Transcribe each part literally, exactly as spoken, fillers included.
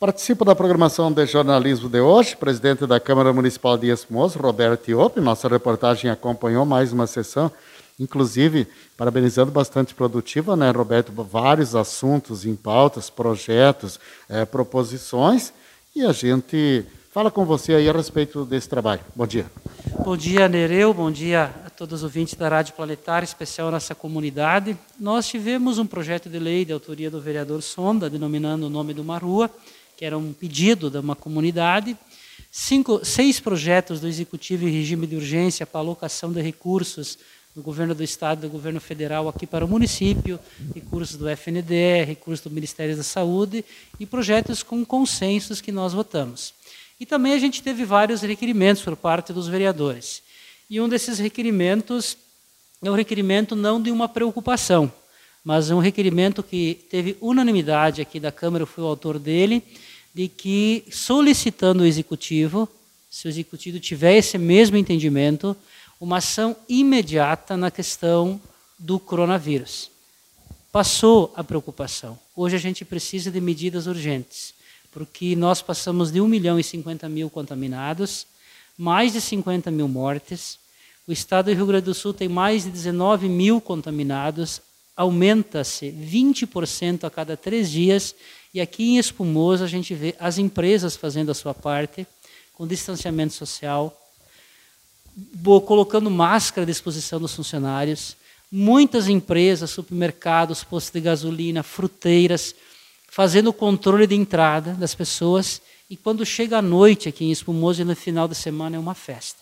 Participa da programação de jornalismo de hoje, presidente da Câmara Municipal de Espumoso, Roberto Iop. Nossa reportagem acompanhou mais uma sessão, inclusive parabenizando, bastante produtiva, né, Roberto? Vários assuntos em pautas, projetos, é, proposições, e a gente fala com você aí a respeito desse trabalho. Bom dia. Bom dia, Nereu. Bom dia a todos os ouvintes da Rádio Planetária, especial nossa comunidade. Nós tivemos um projeto de lei de autoria do vereador Sonda, denominando o nome de uma rua, que era um pedido de uma comunidade. Cinco, seis projetos do Executivo em regime de urgência para alocação de recursos do governo do Estado e do governo federal aqui para o município, recursos do F N D E, recursos do Ministério da Saúde e projetos com consensos que nós votamos. E também a gente teve vários requerimentos por parte dos vereadores. E um desses requerimentos é um requerimento não de uma preocupação, mas é um requerimento que teve unanimidade aqui da Câmara, eu fui o autor dele, de que solicitando o Executivo, se o Executivo tiver esse mesmo entendimento, uma ação imediata na questão do coronavírus. Passou a preocupação. Hoje a gente precisa de medidas urgentes, porque nós passamos de um milhão e cinquenta mil contaminados, mais de cinquenta mil mortes, o Estado do Rio Grande do Sul tem mais de dezenove mil contaminados, aumenta-se vinte por cento a cada três dias, e aqui em Espumoso a gente vê as empresas fazendo a sua parte, com distanciamento social, colocando máscara à disposição dos funcionários, muitas empresas, supermercados, postos de gasolina, fruteiras, fazendo o controle de entrada das pessoas, e quando chega a noite aqui em Espumoso e no final de semana é uma festa.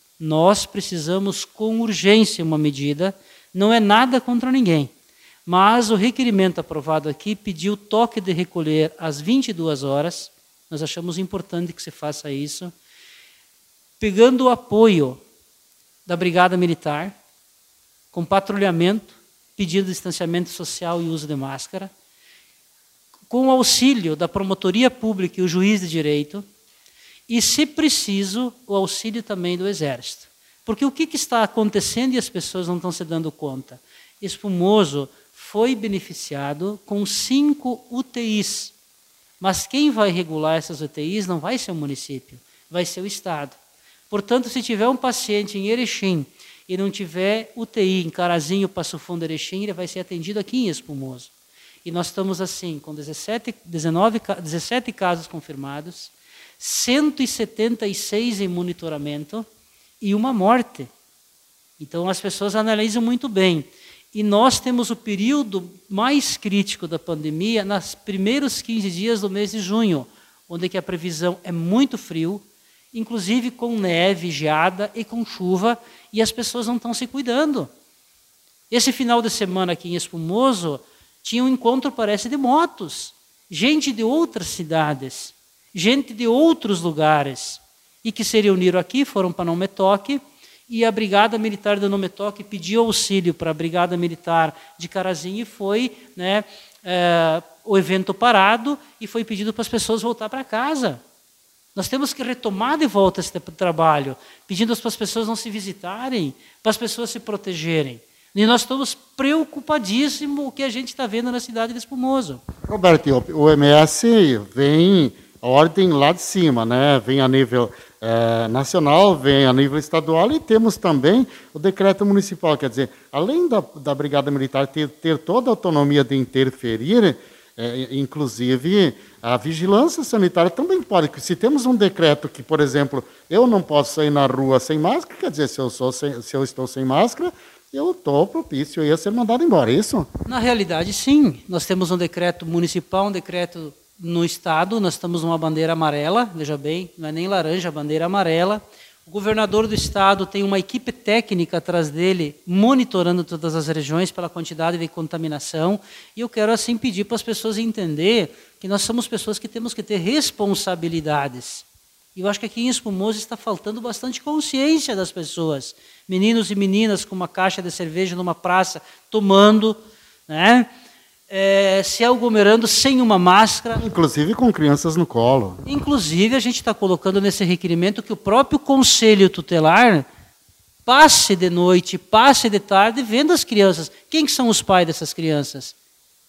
Nós precisamos com urgência uma medida, não é nada contra ninguém, mas o requerimento aprovado aqui pediu toque de recolher às vinte e duas horas, nós achamos importante que se faça isso, pegando o apoio da Brigada Militar, com patrulhamento, pedindo distanciamento social e uso de máscara, com o auxílio da Promotoria Pública e o Juiz de Direito, e, se preciso, o auxílio também do Exército. Porque o que, que está acontecendo e as pessoas não estão se dando conta? Espumoso foi beneficiado com cinco U T Is, mas quem vai regular essas U T Is não vai ser o município, vai ser o Estado. Portanto, se tiver um paciente em Erechim e não tiver U T I em Carazinho, Passo Fundo, Erechim, ele vai ser atendido aqui em Espumoso. E nós estamos assim, com dezessete, dezenove, dezessete casos confirmados, cento e setenta e seis em monitoramento e uma morte. Então, as pessoas analisam muito bem. E nós temos o período mais crítico da pandemia nos primeiros quinze dias do mês de junho, onde que a previsão é muito frio, inclusive com neve, geada e com chuva, e as pessoas não estão se cuidando. Esse final de semana aqui em Espumoso, tinha um encontro, parece, de motos, gente de outras cidades, gente de outros lugares, e que se reuniram aqui, foram para Nometoque, e a Brigada Militar de Nometoque pediu auxílio para a Brigada Militar de Carazinho, e foi, né, é, o evento parado, e foi pedido para as pessoas voltar para casa. Nós temos que retomar de volta esse trabalho, pedindo para as pessoas não se visitarem, para as pessoas se protegerem. E nós estamos preocupadíssimos com o que a gente está vendo na cidade de Espumoso. Roberto, o O M S vem a ordem lá de cima, né? Vem a nível eh, nacional, vem a nível estadual, e temos também o decreto municipal. Quer dizer, além da, da Brigada Militar ter, ter toda a autonomia de interferir, eh, inclusive a vigilância sanitária também pode. Se temos um decreto que, por exemplo, eu não posso sair na rua sem máscara, quer dizer, se eu, sou sem, se eu estou sem máscara, eu estou propício a ser mandado embora, é isso? Na realidade, sim. Nós temos um decreto municipal, um decreto no Estado, nós estamos numa bandeira amarela, veja bem, não é nem laranja, bandeira amarela. O governador do Estado tem uma equipe técnica atrás dele, monitorando todas as regiões pela quantidade de contaminação, e eu quero, assim, pedir para as pessoas entender que nós somos pessoas que temos que ter responsabilidades. E eu acho que aqui em Espumoso está faltando bastante consciência das pessoas. Meninos e meninas com uma caixa de cerveja numa praça, tomando, né? É, se aglomerando sem uma máscara. Inclusive com crianças no colo. Inclusive, a gente está colocando nesse requerimento que o próprio Conselho Tutelar passe de noite, passe de tarde, vendo as crianças. Quem que são os pais dessas crianças?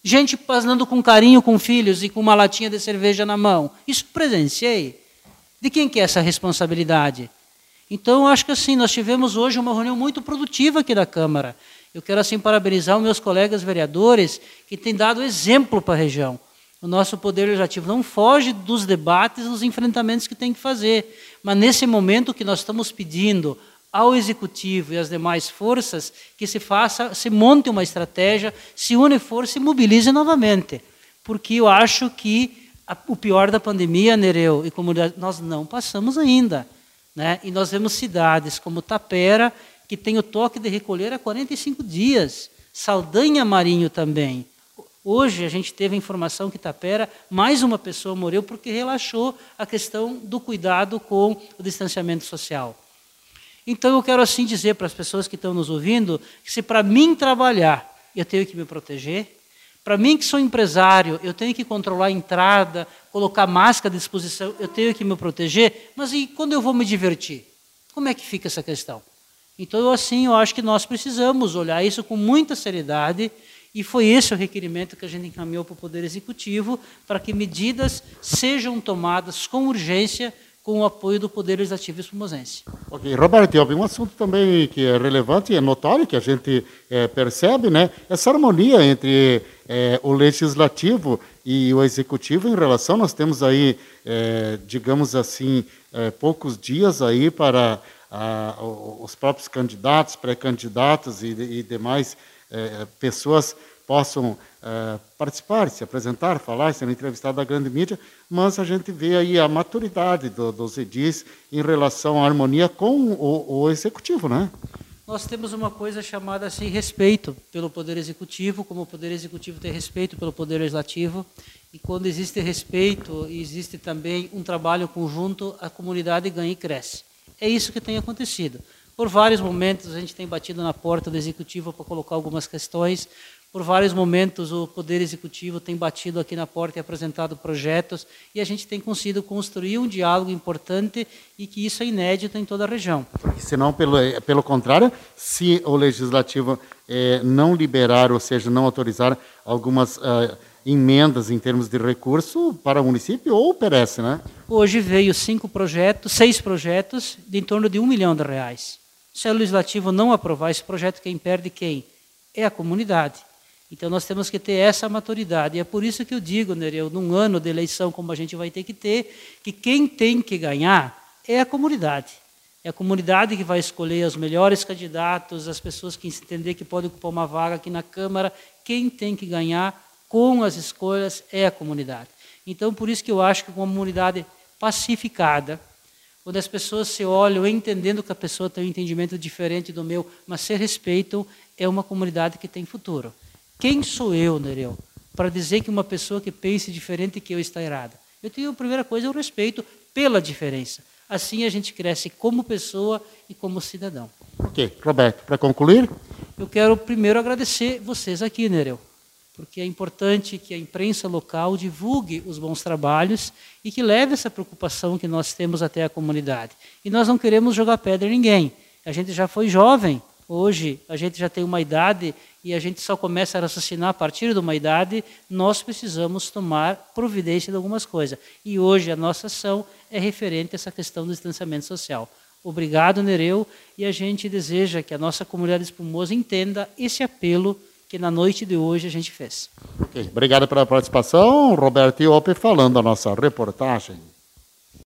Gente passando com carinho com filhos e com uma latinha de cerveja na mão. Isso presenciei. De quem que é essa responsabilidade? Então, eu acho que assim, nós tivemos hoje uma reunião muito produtiva aqui da Câmara. Eu quero assim parabenizar os meus colegas vereadores que têm dado exemplo para a região. O nosso Poder Legislativo não foge dos debates, dos enfrentamentos que tem que fazer. Mas nesse momento que nós estamos pedindo ao Executivo e às demais forças que se faça, se monte uma estratégia, se une força e mobilize novamente. Porque eu acho que a, o pior da pandemia, Nereu e comunidade, nós não passamos ainda. Né? E nós vemos cidades como Tapera, que tem o toque de recolher há quarenta e cinco dias. Saldanha Marinho também. Hoje a gente teve a informação que Tapera, mais uma pessoa morreu porque relaxou a questão do cuidado com o distanciamento social. Então eu quero assim dizer para as pessoas que estão nos ouvindo, que se para mim trabalhar, eu tenho que me proteger. Para mim que sou empresário, eu tenho que controlar a entrada, colocar máscara à disposição, eu tenho que me proteger. Mas e quando eu vou me divertir? Como é que fica essa questão? Então, assim, eu acho que nós precisamos olhar isso com muita seriedade e foi esse o requerimento que a gente encaminhou para o Poder Executivo para que medidas sejam tomadas com urgência com o apoio do Poder Legislativo espumosense. Ok, Roberto, um assunto também que é relevante e é notório, que a gente é, percebe, né? Essa harmonia entre é, o Legislativo e o Executivo em relação, nós temos aí, é, digamos assim, é, poucos dias aí para a, os próprios candidatos, pré-candidatos e, e demais é, pessoas possam é, participar, se apresentar, falar, ser entrevistado da grande mídia, mas a gente vê aí a maturidade do, dos edis em relação à harmonia com o, o Executivo, né? Nós temos uma coisa chamada assim, respeito pelo Poder Executivo, como o Poder Executivo tem respeito pelo Poder Legislativo, e quando existe respeito, existe também um trabalho conjunto, a comunidade ganha e cresce. É isso que tem acontecido. Por vários momentos a gente tem batido na porta do Executivo para colocar algumas questões. Por vários momentos o Poder Executivo tem batido aqui na porta e apresentado projetos e a gente tem conseguido construir um diálogo importante e que isso é inédito em toda a região. Se não, pelo, pelo contrário, se o Legislativo eh, não liberar, ou seja, não autorizar algumas uh, emendas em termos de recurso para o município, ou perece, né? Hoje veio cinco projetos, seis projetos de em torno de um milhão de reais. Se o Legislativo não aprovar esse projeto, quem perde quem? É a comunidade. Então, nós temos que ter essa maturidade. E é por isso que eu digo, Nereu, num ano de eleição como a gente vai ter que ter, que quem tem que ganhar é a comunidade. É a comunidade que vai escolher os melhores candidatos, as pessoas que entender que podem ocupar uma vaga aqui na Câmara. Quem tem que ganhar com as escolhas é a comunidade. Então, por isso que eu acho que uma comunidade pacificada, quando as pessoas se olham entendendo que a pessoa tem um entendimento diferente do meu, mas se respeitam, é uma comunidade que tem futuro. Quem sou eu, Nereu, para dizer que uma pessoa que pense diferente que eu está errada? Eu tenho, a primeira coisa, o respeito pela diferença. Assim a gente cresce como pessoa e como cidadão. Ok. Roberto, para concluir? Eu quero primeiro agradecer vocês aqui, Nereu, porque é importante que a imprensa local divulgue os bons trabalhos e que leve essa preocupação que nós temos até a comunidade. E nós não queremos jogar pedra em ninguém. A gente já foi jovem, hoje a gente já tem uma idade e a gente só começa a raciocinar a partir de uma idade, nós precisamos tomar providência de algumas coisas. E hoje a nossa ação é referente a essa questão do distanciamento social. Obrigado, Nereu, e a gente deseja que a nossa comunidade espumosa entenda esse apelo que na noite de hoje a gente fez. Okay. Obrigado pela participação. Roberto Iope falando a nossa reportagem.